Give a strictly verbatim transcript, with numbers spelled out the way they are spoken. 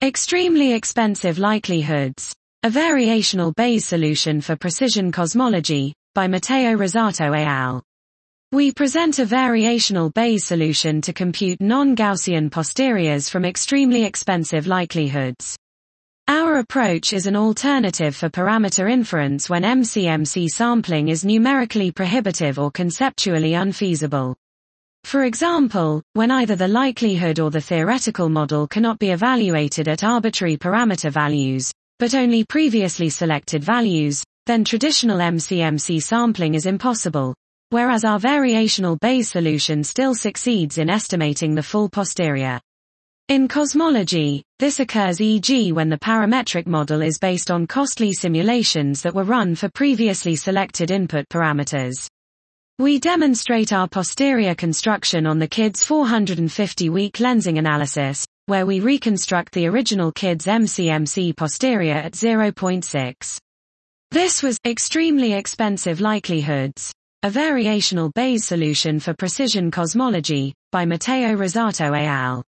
Extremely expensive likelihoods. A variational Bayes solution for precision cosmology, by Matteo Rosato et al. We present a variational Bayes solution to compute non-Gaussian posteriors from extremely expensive likelihoods. Our approach is an alternative for parameter inference when M C M C sampling is numerically prohibitive or conceptually unfeasible. For example, when either the likelihood or the theoretical model cannot be evaluated at arbitrary parameter values, but only previously selected values, then traditional M C M C sampling is impossible, whereas our variational Bayes solution still succeeds in estimating the full posterior. In cosmology, this occurs for example when the parametric model is based on costly simulations that were run for previously selected input parameters. We demonstrate our posterior construction on the Kids four hundred fifty week lensing analysis, where we reconstruct the original Kids M C M C posterior at zero point six. This was extremely expensive likelihoods. A variational Bayes solution for precision cosmology, by Matteo Rosato et al.